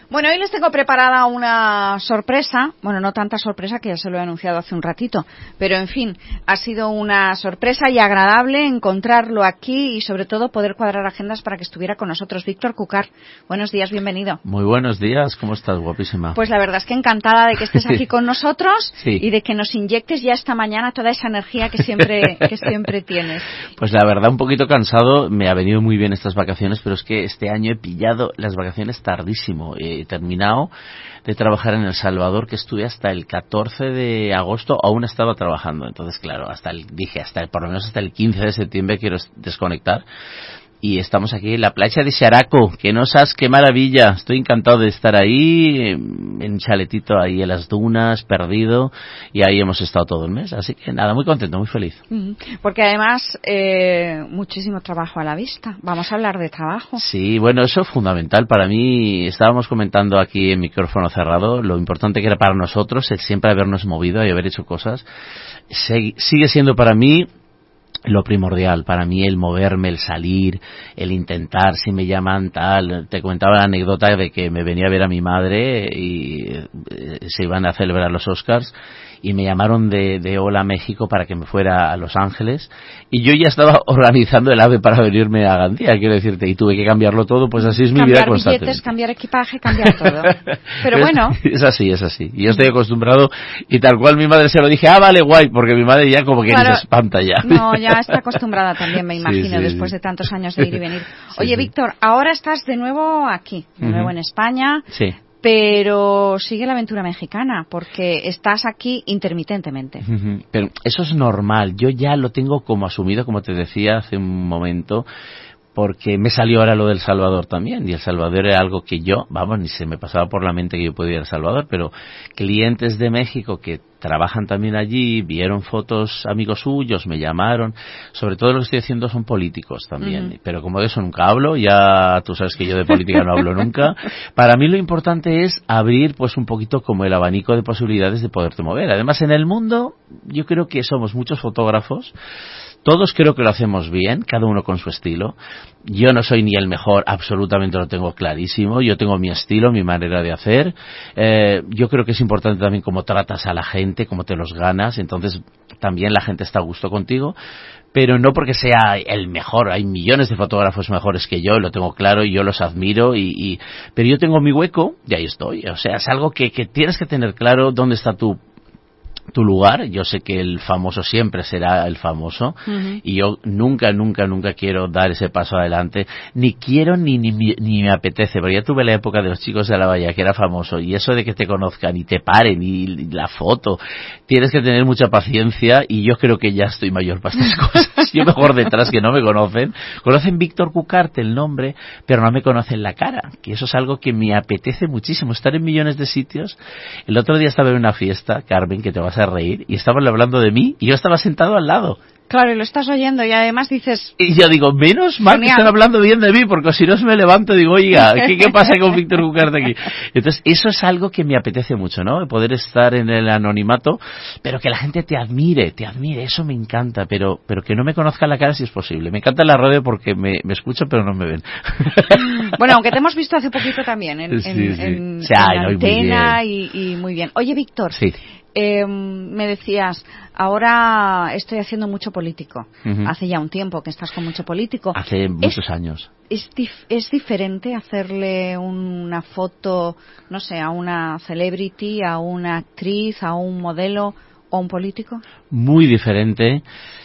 Bueno, hoy les tengo preparada una sorpresa, bueno, no tanta sorpresa que ya se lo he anunciado hace un ratito, pero en fin, ha sido una sorpresa y agradable encontrarlo aquí y sobre todo poder cuadrar agendas para que estuviera con nosotros. Víctor Cucar, buenos días, bienvenido. Muy buenos días, ¿cómo estás, guapísima? Pues la verdad es que encantada de que estés aquí con nosotros sí. Y de que nos inyectes ya esta mañana toda esa energía que siempre tienes. Pues la verdad un poquito cansado, me ha venido muy bien estas vacaciones, pero es que este año he pillado las vacaciones tardísimo. He terminado de trabajar en El Salvador, que estuve hasta el 14 de agosto, aún estaba trabajando. Entonces, claro, por lo menos hasta el 15 de septiembre quiero desconectar. Y estamos aquí en la playa de Xaraco, que no sabes qué maravilla. Estoy encantado de estar ahí, en un chaletito ahí en las dunas, perdido, y ahí hemos estado todo el mes. Así que nada, muy contento, muy feliz. Porque además, muchísimo trabajo a la vista. Vamos a hablar de trabajo. Sí, bueno, eso es fundamental. Para mí, estábamos comentando aquí en micrófono cerrado, lo importante que era para nosotros el siempre habernos movido y haber hecho cosas. Sigue siendo para mí lo primordial, para mí el moverme, el salir, el intentar, si me llaman tal. Te comentaba la anécdota de que me venía a ver a mi madre y se iban a celebrar los Oscars y me llamaron de Hola México para que me fuera a Los Ángeles y yo ya estaba organizando el AVE para venirme a Gandía, quiero decirte, y tuve que cambiarlo todo, pues así es mi vida constante. Cambiar billetes, cambiar equipaje, cambiar todo. Pero bueno. Es así. Y yo estoy acostumbrado y tal cual mi madre se lo dije, vale, guay, porque mi madre ya como que claro, se espanta ya. No, ya está acostumbrada también, me imagino, después de tantos años de ir y venir. Oye, Víctor, ahora estás de nuevo aquí, de nuevo en España. Sí. Pero sigue la aventura mexicana, porque estás aquí intermitentemente. Pero eso es normal, yo ya lo tengo como asumido, como te decía hace un momento, porque me salió ahora lo del Salvador también, y El Salvador era algo que yo, ni se me pasaba por la mente que yo podía ir a El Salvador, pero clientes de México que trabajan también allí, vieron fotos, amigos suyos, me llamaron, sobre todo lo que estoy haciendo son políticos también, pero como de eso nunca hablo, ya tú sabes que yo de política no hablo nunca. Para mí lo importante es abrir pues un poquito como el abanico de posibilidades de poderte mover. Además en el mundo yo creo que somos muchos fotógrafos, todos creo que lo hacemos bien, cada uno con su estilo. Yo no soy ni el mejor, absolutamente lo tengo clarísimo. Yo tengo mi estilo, mi manera de hacer. Yo creo que es importante también cómo tratas a la gente, cómo te los ganas. Entonces también la gente está a gusto contigo. Pero no porque sea el mejor. Hay millones de fotógrafos mejores que yo, lo tengo claro y yo los admiro. Pero yo tengo mi hueco y ahí estoy. O sea, es algo que tienes que tener claro dónde está tu lugar. Yo sé que el famoso siempre será el famoso y yo nunca quiero dar ese paso adelante, ni quiero ni me apetece, porque ya tuve la época de los chicos de la valla que era famoso y eso de que te conozcan y te paren y la foto, tienes que tener mucha paciencia y yo creo que ya estoy mayor para estas cosas. Yo mejor detrás, que no me conocen Víctor Cucarte el nombre, pero no me conocen la cara, que eso es algo que me apetece muchísimo, estar en millones de sitios. El otro día estaba en una fiesta, Carmen, que te vas a reír, y estaban hablando de mí y yo estaba sentado al lado. Claro, y lo estás oyendo y además dices... Y yo digo, menos mal que están hablando bien de mí, porque si no se me levanto y digo, oiga, ¿qué pasa con Víctor Cucarte aquí? Entonces, eso es algo que me apetece mucho, ¿no? Poder estar en el anonimato, pero que la gente te admire, eso me encanta, pero que no me conozca la cara si es posible. Me encanta la radio porque me escuchan, pero no me ven. Bueno, aunque te hemos visto hace poquito también en antena y muy bien. Oye, Víctor... Sí. Me decías, ahora estoy haciendo mucho político. Hace ya un tiempo que estás con mucho político. Hace muchos años. ¿Es diferente hacerle una foto, no sé, a una celebrity, a una actriz, a un modelo o a un político? Muy diferente.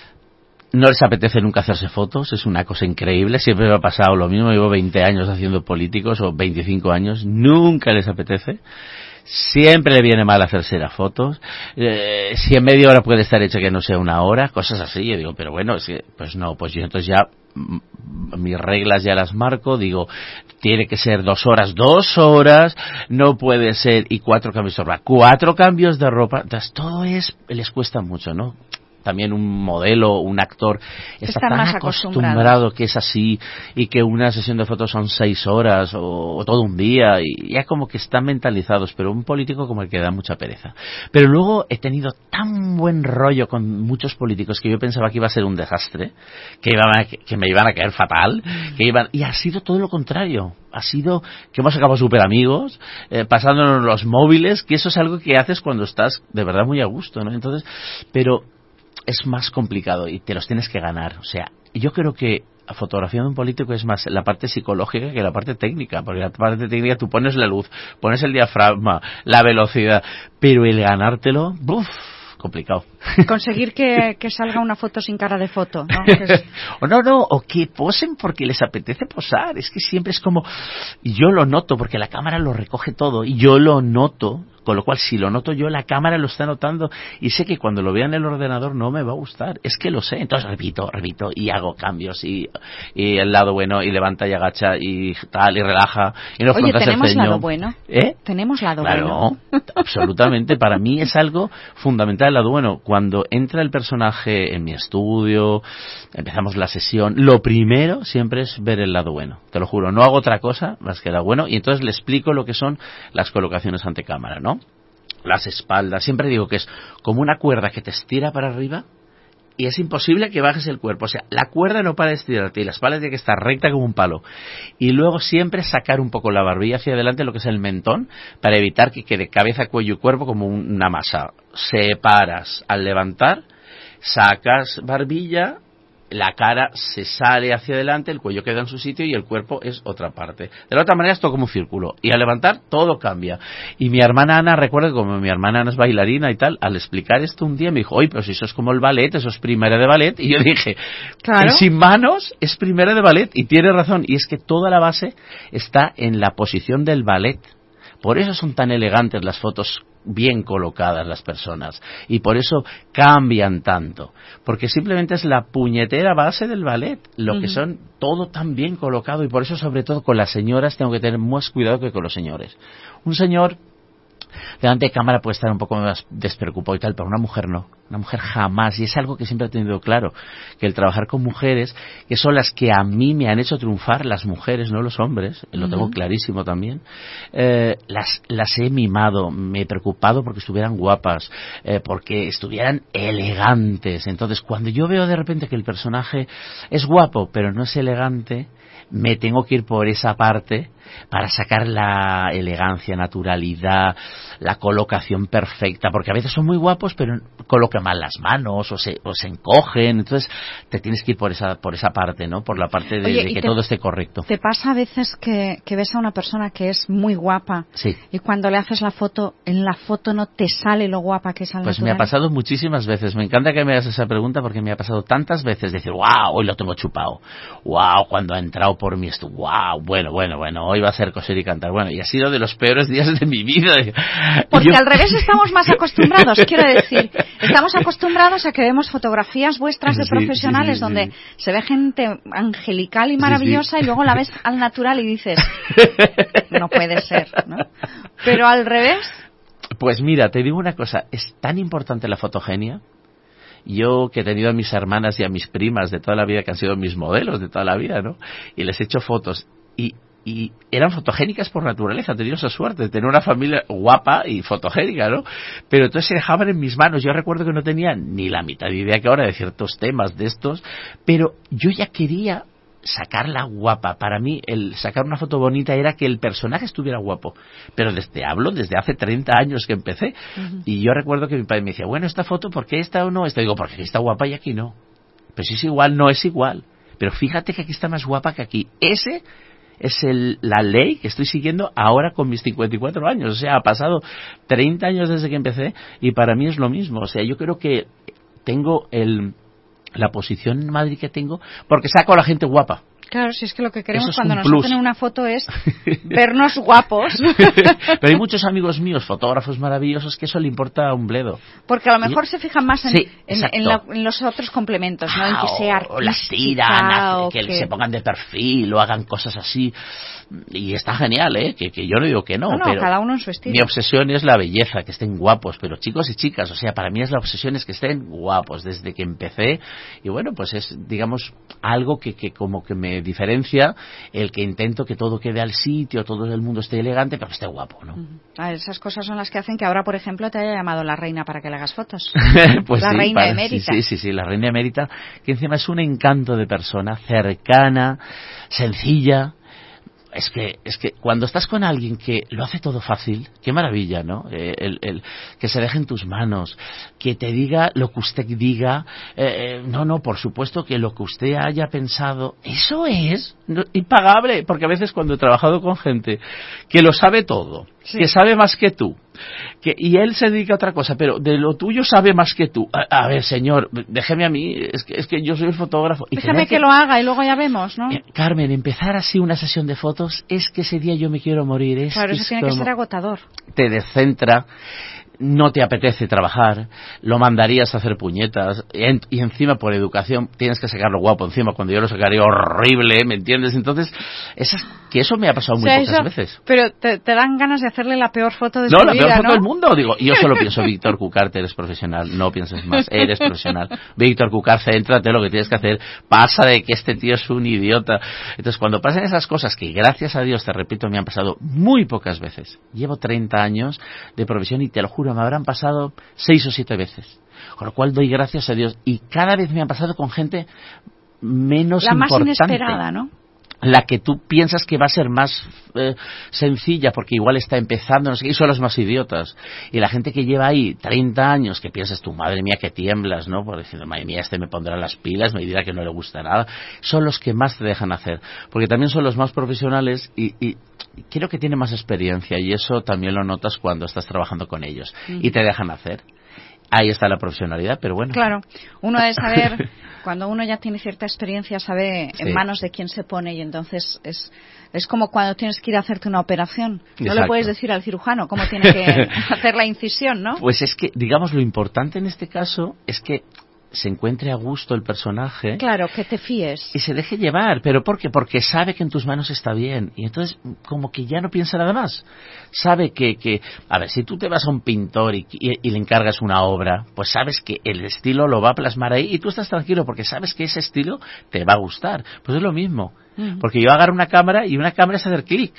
No les apetece nunca hacerse fotos, es una cosa increíble, siempre me ha pasado lo mismo, llevo 20 años haciendo políticos o 25 años, nunca les apetece. Siempre le viene mal hacerse las fotos, si en media hora puede estar hecho que no sea una hora, cosas así. Yo digo, pero bueno, pues no, pues yo entonces ya mis reglas ya las marco, digo, tiene que ser 2 horas, no puede ser, y 4 cambios de ropa, entonces todo les cuesta mucho, ¿no? también un modelo, un actor, está tan acostumbrado que es así, y que una sesión de fotos son 6 horas o todo un día, y ya como que están mentalizados, pero un político como el que da mucha pereza. Pero luego he tenido tan buen rollo con muchos políticos que yo pensaba que iba a ser un desastre, que me iban a caer fatal, y ha sido todo lo contrario. Ha sido que hemos acabado súper amigos, pasándonos los móviles, que eso es algo que haces cuando estás de verdad muy a gusto, ¿no? Entonces, pero es más complicado y te los tienes que ganar. O sea, yo creo que la fotografía de un político es más la parte psicológica que la parte técnica, porque la parte técnica tú pones la luz, pones el diafragma, la velocidad, pero el ganártelo, ¡buf!, complicado. Conseguir que salga una foto sin cara de foto, ¿no? O que posen porque les apetece posar. Es que siempre es como... Y yo lo noto, porque la cámara lo recoge todo, y yo lo noto, con lo cual si lo noto yo, la cámara lo está notando, y sé que cuando lo vea en el ordenador no me va a gustar. Es que lo sé. Entonces repito, y hago cambios, y el lado bueno, y levanta y agacha, y tal, y relaja, y no frontas el ceño. ¿Tenemos lado bueno? ¿Tenemos lado bueno? Claro, absolutamente. Para mí es algo fundamental el lado bueno. Cuando entra el personaje en mi estudio, empezamos la sesión, lo primero siempre es ver el lado bueno, te lo juro, no hago otra cosa más que el lado bueno, y entonces le explico lo que son las colocaciones ante cámara, ¿no? Las espaldas, siempre digo que es como una cuerda que te estira para arriba y es imposible que bajes el cuerpo, o sea, la cuerda no para de estirarte y la espalda tiene que estar recta como un palo, y luego siempre sacar un poco la barbilla hacia adelante, lo que es el mentón, para evitar que quede cabeza, cuello y cuerpo como una masa. Separas al levantar, sacas barbilla, la cara se sale hacia adelante, el cuello queda en su sitio y el cuerpo es otra parte. De la otra manera es todo como un círculo, y al levantar todo cambia. Y mi hermana Ana, recuerdo que como mi hermana Ana es bailarina y tal, al explicar esto un día me dijo, oye, pero si eso es como el ballet, eso es primera de ballet. Y yo dije, claro, el sin manos es primera de ballet, y tiene razón, y es que toda la base está en la posición del ballet. Por eso son tan elegantes las fotos bien colocadas las personas, y por eso cambian tanto, porque simplemente es la puñetera base del ballet, lo que son todo tan bien colocado, y por eso sobre todo con las señoras tengo que tener más cuidado que con los señores. Un señor delante de cámara puede estar un poco más despreocupado y tal, pero una mujer no, una mujer jamás, y es algo que siempre he tenido claro, que el trabajar con mujeres, que son las que a mí me han hecho triunfar, las mujeres, no los hombres, lo tengo clarísimo también, las he mimado, me he preocupado porque estuvieran guapas, porque estuvieran elegantes. Entonces cuando yo veo de repente que el personaje es guapo pero no es elegante, me tengo que ir por esa parte para sacar la elegancia, naturalidad, la colocación perfecta, porque a veces son muy guapos pero colocan mal las manos o se encogen, entonces te tienes que ir por esa parte, ¿no? Por la parte de que todo esté correcto. ¿Te pasa a veces que ves a una persona que es muy guapa, sí, y cuando le haces la foto, en la foto no te sale lo guapa que es al natural? Pues me ha pasado muchísimas veces, me encanta que me hagas esa pregunta porque me ha pasado tantas veces decir, wow, hoy lo tengo chupado, wow, cuando ha entrado por mí esto, wow, bueno, hoy va a ser coser y cantar, bueno, y ha sido de los peores días de mi vida. Porque al revés estamos más acostumbrados, quiero decir, estamos acostumbrados a que vemos fotografías vuestras de profesionales donde se ve gente angelical y maravillosa, y luego la ves al natural y dices, no puede ser, ¿no? Pero al revés. Pues mira, te digo una cosa, es tan importante la fotogenia. Yo que he tenido a mis hermanas y a mis primas de toda la vida, que han sido mis modelos de toda la vida, ¿no? Y les he hecho fotos y eran fotogénicas por naturaleza, he tenido esa suerte de tener una familia guapa y fotogénica, ¿no? Pero entonces se dejaban en mis manos. Yo recuerdo que no tenía ni la mitad de idea que ahora de ciertos temas de estos, pero yo ya quería sacarla guapa. Para mí el sacar una foto bonita era que el personaje estuviera guapo, pero hablo desde hace 30 años que empecé. Y yo recuerdo que mi padre me decía, bueno, esta foto, ¿por qué esta o no? Esta, digo, porque aquí está guapa y aquí no. Pero si es igual, no es igual, pero fíjate que aquí está más guapa que aquí. Ese es la ley que estoy siguiendo ahora con mis 54 años. O sea, ha pasado 30 años desde que empecé y para mí es lo mismo. O sea, yo creo que tengo la posición en Madrid que tengo porque saco a la gente guapa. Claro, si es que lo que queremos Eso es cuando un nos plus. hacen una foto es vernos guapos. Pero hay muchos amigos míos, fotógrafos maravillosos, que eso le importa un bledo. Porque a lo mejor se fijan más Sí, en los otros complementos, ¿no? En que sea artística, o las tiran, o que se pongan de perfil o hagan cosas así. Y está genial, ¿eh? Que yo no digo que no, pero cada uno en su estilo. mi obsesión es la belleza, que estén guapos, pero chicos y chicas, o sea, para mí es la obsesión es que estén guapos desde que empecé. Y bueno, pues es, digamos, algo que como que me diferencia el que intento que todo quede al sitio, todo el mundo esté elegante, pero que esté guapo, ¿no? Esas cosas son las que hacen que ahora, por ejemplo, te haya llamado la reina para que le hagas fotos. Pues la sí, reina emérita. Sí, la reina emérita, que encima es un encanto de persona, cercana, sencilla. Es que cuando estás con alguien que lo hace todo fácil, qué maravilla, ¿no? Que se deje en tus manos, que te diga lo que usted diga, no, por supuesto que lo que usted haya pensado, eso es impagable, porque a veces cuando he trabajado con gente que lo sabe todo, sí, que sabe más que tú, y él se dedica a otra cosa, pero de lo tuyo sabe más que tú. A ver, señor, déjeme a mí, es que yo soy el fotógrafo. Y déjame que lo haga y luego ya vemos, ¿no? Carmen, empezar así una sesión de fotos, es que ese día yo me quiero morir. Claro, eso tiene que ser agotador. Te descentra, no te apetece trabajar, lo mandarías a hacer puñetas, y encima por educación tienes que sacarlo guapo encima, cuando yo lo sacaría horrible, ¿me entiendes? Entonces, que eso me ha pasado muy pocas veces. Pero te dan ganas de hacerle la peor foto de su vida, ¿no? La peor foto del mundo, digo, yo solo pienso, Víctor Cucarte, eres profesional, no pienses más, eres profesional. Víctor Cucarte, céntrate, lo que tienes que hacer, pasa de que este tío es un idiota. Entonces, cuando pasan esas cosas, que gracias a Dios, te repito, me han pasado muy pocas veces, llevo 30 años de profesión y te lo juro, me habrán pasado 6 o 7 veces, con lo cual doy gracias a Dios, y cada vez me han pasado con gente menos importante. La más importante, inesperada, ¿no? La que tú piensas que va a ser más sencilla porque igual está empezando, no sé qué, y son los más idiotas. Y la gente que lleva ahí 30 años, que piensas tú, madre mía, que tiemblas, ¿no? Por decir, madre mía, me pondrá las pilas, me dirá que no le gusta nada. Son los que más te dejan hacer, porque también son los más profesionales y creo que tienen más experiencia, y eso también lo notas cuando estás trabajando con ellos y te dejan hacer. Ahí está la profesionalidad, pero bueno. Claro, uno debe saber, cuando uno ya tiene cierta experiencia, sabe sí, en manos de quién se pone, y entonces es como cuando tienes que ir a hacerte una operación. No Exacto. le puedes decir al cirujano cómo tiene que hacer la incisión, ¿no? Pues es que, digamos, lo importante en este caso es que se encuentre a gusto el personaje. Claro, que te fíes. Y se deje llevar. ¿Pero por qué? Porque sabe que en tus manos está bien. Y entonces, como que ya no piensa nada más. Sabe que a ver, si tú te vas a un pintor y le encargas una obra, pues sabes que el estilo lo va a plasmar ahí y tú estás tranquilo porque sabes que ese estilo te va a gustar. Pues es lo mismo. Porque yo agarro una cámara y una cámara es hacer clic.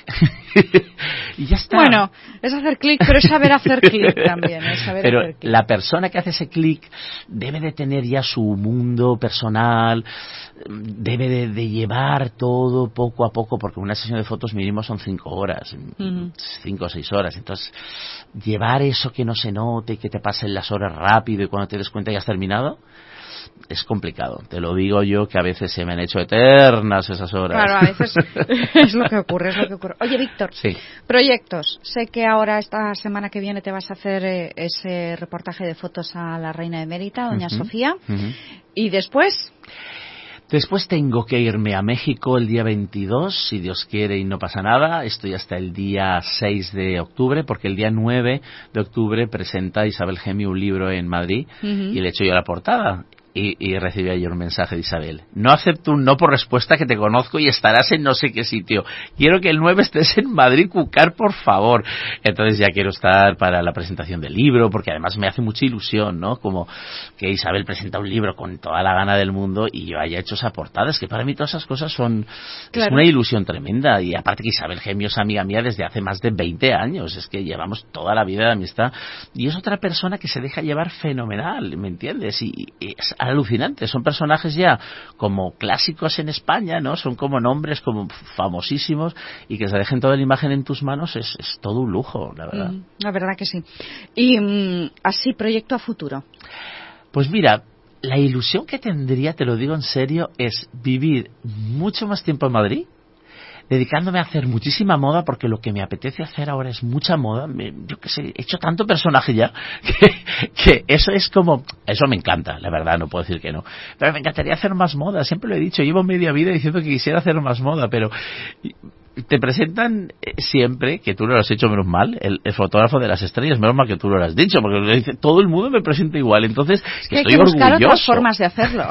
Y ya está. Bueno, es hacer clic, pero es saber hacer clic también. Pero la persona que hace ese clic debe de tener ya su mundo personal, debe de llevar todo poco a poco, porque una sesión de fotos mínimo son 5 horas, 5 o 6 horas. Entonces, llevar eso que no se note, que te pasen las horas rápido y cuando te des cuenta ya has terminado, es complicado. Te lo digo yo, que a veces se me han hecho eternas esas horas. Claro, a veces es lo que ocurre, Oye, Víctor, sí, proyectos. Sé que ahora, esta semana que viene, te vas a hacer ese reportaje de fotos a la reina emérita, doña Sofía. ¿Y después? Después tengo que irme a México el día 22, si Dios quiere y no pasa nada. Estoy hasta el día 6 de octubre, porque el día 9 de octubre presenta Isabel Gemio un libro en Madrid y le echo yo la portada. Y recibí ayer un mensaje de Isabel: no acepto un no por respuesta, que te conozco y estarás en no sé qué sitio, quiero que el 9 estés en Madrid, Cucar, por favor. Entonces ya quiero estar para la presentación del libro, porque además me hace mucha ilusión, ¿no? Como que Isabel presenta un libro con toda la gana del mundo y yo haya hecho esa portada. Es que para mí todas esas cosas son claro, es una ilusión tremenda. Y aparte que Isabel Gemio es amiga mía desde hace más de 20 años, es que llevamos toda la vida de amistad, y es otra persona que se deja llevar fenomenal, ¿me entiendes? Y es alucinante, son personajes ya como clásicos en España, ¿no? Son como nombres como famosísimos, y que se dejen toda la imagen en tus manos es todo un lujo, la verdad. La verdad que sí. Y así, proyecto a futuro. Pues mira, la ilusión que tendría, te lo digo en serio, es vivir mucho más tiempo en Madrid, dedicándome a hacer muchísima moda, porque lo que me apetece hacer ahora es mucha moda. Yo qué sé, he hecho tanto personaje ya que eso es como, eso me encanta, la verdad, no puedo decir que no, pero me encantaría hacer más moda. Siempre lo he dicho, llevo media vida diciendo que quisiera hacer más moda, pero te presentan siempre, que tú no lo has hecho menos mal, el fotógrafo de las estrellas, menos mal que tú no lo has dicho, porque lo dice, todo el mundo me presenta igual, entonces es que estoy hay que buscar orgulloso. otras formas de hacerlo.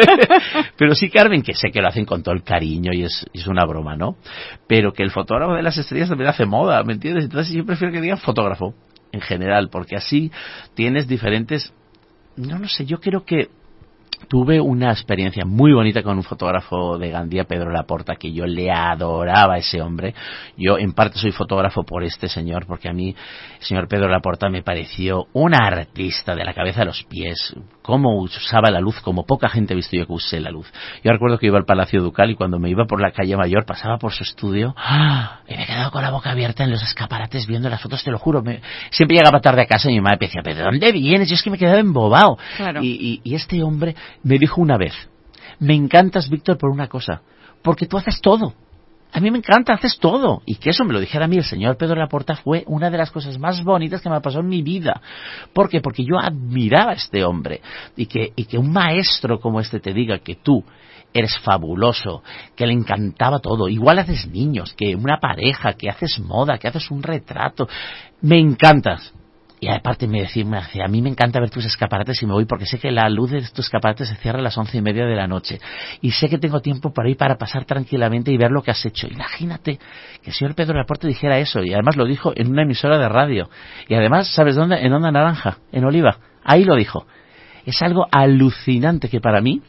Pero sí, Carmen, que sé que lo hacen con todo el cariño y es una broma, ¿no? Pero que el fotógrafo de las estrellas también hace moda, ¿me entiendes? Entonces yo prefiero que digan fotógrafo en general, porque así tienes diferentes, no sé, yo creo que tuve una experiencia muy bonita con un fotógrafo de Gandía, Pedro Laporta, que yo le adoraba a ese hombre. Yo en parte soy fotógrafo por este señor, porque a mí el señor Pedro Laporta me pareció un artista de la cabeza a los pies, cómo usaba la luz, como poca gente he visto yo que usé la luz. Yo recuerdo que iba al Palacio Ducal y cuando me iba por la calle Mayor pasaba por su estudio y me he quedado con la boca abierta en los escaparates viendo las fotos, te lo juro. Siempre llegaba tarde a casa y mi madre me decía, ¿pero de dónde vienes? Yo es que me quedaba embobado. Claro. Y este hombre me dijo una vez, me encantas, Víctor, por una cosa, porque tú haces todo. A mí me encanta, haces todo. Y que eso me lo dijera a mí el señor Pedro Laporta fue una de las cosas más bonitas que me pasó en mi vida. ¿Por qué? Porque yo admiraba a este hombre. Y que un maestro como este te diga que tú eres fabuloso, que le encantaba todo. Igual haces niños, que una pareja, que haces moda, que haces un retrato. Me encantas. Y aparte me decía, a mí me encanta ver tus escaparates y me voy porque sé que la luz de tus escaparates se cierra a las 11:30 de la noche. Y sé que tengo tiempo para ir para pasar tranquilamente y ver lo que has hecho. Imagínate que el señor Pedro Laporta dijera eso. Y además lo dijo en una emisora de radio. Y además, ¿sabes dónde? En Onda Naranja, en Oliva. Ahí lo dijo. Es algo alucinante que para mí,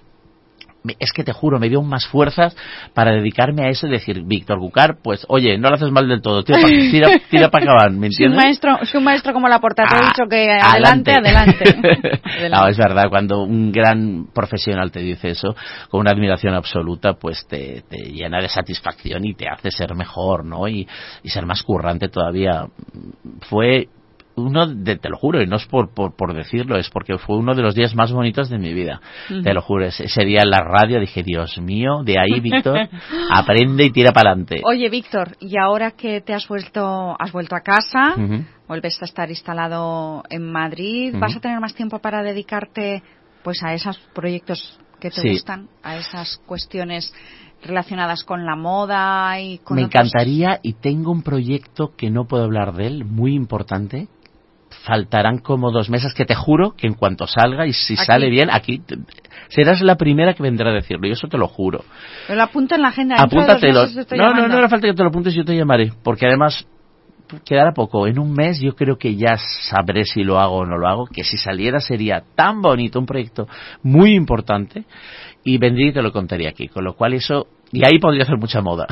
es que te juro, me dio más fuerzas para dedicarme a eso y decir, Víctor Gucar, pues oye, no lo haces mal del todo, tira para acabar, ¿me entiendes? Si un maestro como Laporta te ha dicho que adelante. No, es verdad, cuando un gran profesional te dice eso, con una admiración absoluta, pues te llena de satisfacción y te hace ser mejor, ¿no? Y ser más currante todavía. Fue te lo juro, y no es por decirlo, es porque fue uno de los días más bonitos de mi vida. Uh-huh. Te lo juro, ese día en la radio dije, Dios mío, de ahí, Víctor, aprende y tira para adelante. Oye, Víctor, y ahora que te has vuelto a casa, uh-huh, vuelves a estar instalado en Madrid, uh-huh, ¿vas a tener más tiempo para dedicarte pues a esos proyectos que te gustan, a esas cuestiones relacionadas con la moda y con Me encantaría, y tengo un proyecto que no puedo hablar de él, muy importante. Faltarán como 2 meses, que te juro que en cuanto salga, y si sale bien, aquí serás la primera que vendrá a decirlo, y eso te lo juro. Pero lo apunto en la agenda. Apúntatelo. No hará falta que te lo apuntes, yo te llamaré, porque además quedará poco. En un mes yo creo que ya sabré si lo hago o no lo hago, que si saliera sería tan bonito, un proyecto muy importante, y vendría y te lo contaría aquí, con lo cual eso... Y ahí podría hacer mucha moda.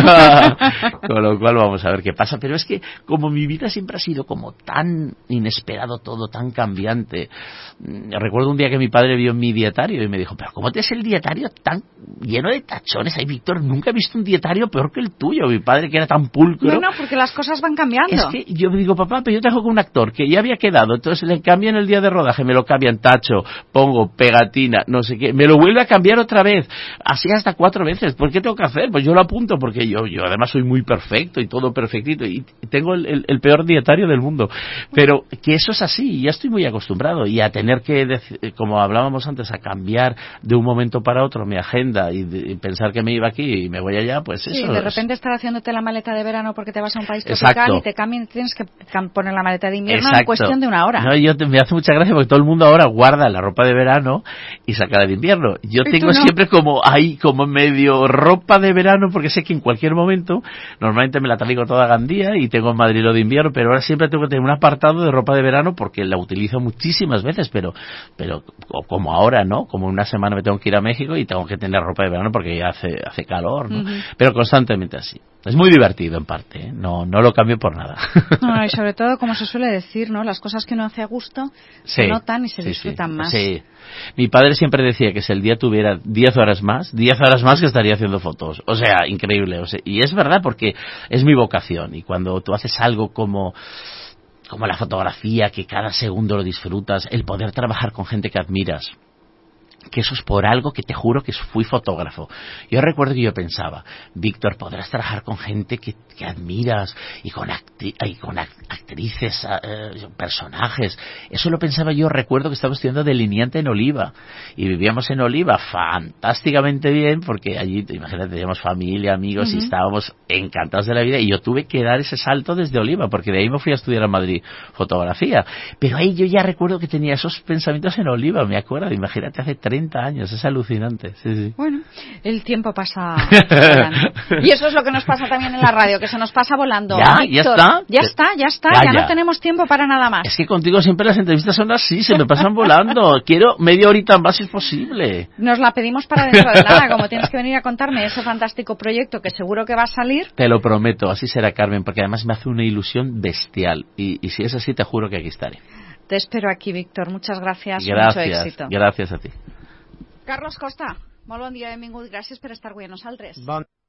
Con lo cual vamos a ver qué pasa. Pero es que como mi vida siempre ha sido como tan inesperado todo, tan cambiante. Recuerdo un día que mi padre vio mi dietario y me dijo, pero ¿cómo te es el dietario tan lleno de tachones? Ay, Víctor, nunca he visto un dietario peor que el tuyo. Mi padre, que era tan pulcro. Bueno, porque las cosas van cambiando. Es que yo me digo, papá, pero yo trabajo con un actor que ya había quedado, entonces le cambian el día de rodaje, me lo cambian, tacho, pongo pegatina, no sé qué, me lo vuelve a cambiar otra vez. Así hasta 4 veces. ¿Qué tengo que hacer? Pues yo lo apunto porque yo además soy muy perfecto y todo perfectito y tengo el peor dietario del mundo, pero que eso es así y ya estoy muy acostumbrado, y a tener que, como hablábamos antes, a cambiar de un momento para otro mi agenda y pensar que me iba aquí y me voy allá, pues eso. Sí, de repente estar haciéndote la maleta de verano porque te vas a un país tropical. Exacto. Y te cambian, tienes que poner la maleta de invierno. Exacto. En cuestión de 1 hora. No, me hace mucha gracia porque todo el mundo ahora guarda la ropa de verano y saca la de invierno. Yo tengo siempre como ahí, como medio ropa de verano, porque sé que en cualquier momento, normalmente me la traigo toda Gandía y tengo en Madrid lo de invierno, pero ahora siempre tengo que tener un apartado de ropa de verano porque la utilizo muchísimas veces, pero como ahora, ¿no? Como una semana me tengo que ir a México y tengo que tener ropa de verano porque ya hace calor, ¿no? Uh-huh. Pero constantemente así. Es muy divertido en parte, ¿eh? No lo cambio por nada. No, y sobre todo, como se suele decir, ¿no? Las cosas que uno hace a gusto se notan y se disfrutan más. Sí. Mi padre siempre decía que si el día tuviera 10 horas más que estaría haciendo fotos. O sea, increíble. O sea, y es verdad porque es mi vocación. Y cuando tú haces algo como la fotografía, que cada segundo lo disfrutas, el poder trabajar con gente que admiras, que eso es por algo que te juro que fui fotógrafo. Yo recuerdo que yo pensaba, Víctor, podrás trabajar con gente que admiras y con actrices, personajes. Eso lo pensaba yo. Recuerdo que estaba estudiando delineante en Oliva y vivíamos en Oliva fantásticamente bien, porque allí, imagínate, teníamos familia, amigos, y estábamos encantados de la vida, y yo tuve que dar ese salto desde Oliva, porque de ahí me fui a estudiar a Madrid fotografía. Pero ahí yo ya recuerdo que tenía esos pensamientos en Oliva, me acuerdo, imagínate, hace 30 años, es alucinante. Sí, sí. Bueno, el tiempo pasa volando. Y eso es lo que nos pasa también en la radio, que se nos pasa volando. ¿Ya? Víctor, ¿Ya está? Ya no tenemos tiempo para nada más. Es que contigo siempre las entrevistas son así, se me pasan volando. Quiero media horita más si es posible. Nos la pedimos para dentro de nada, como tienes que venir a contarme ese fantástico proyecto que seguro que va a salir. Te lo prometo, así será, Carmen, porque además me hace una ilusión bestial. Y si es así, te juro que aquí estaré. Te espero aquí, Víctor. Muchas gracias. Mucho éxito. Gràcies a ti. Carlos Costa, molt bon dia, benvingut. Gràcies per estar avui a nosaltres. Bon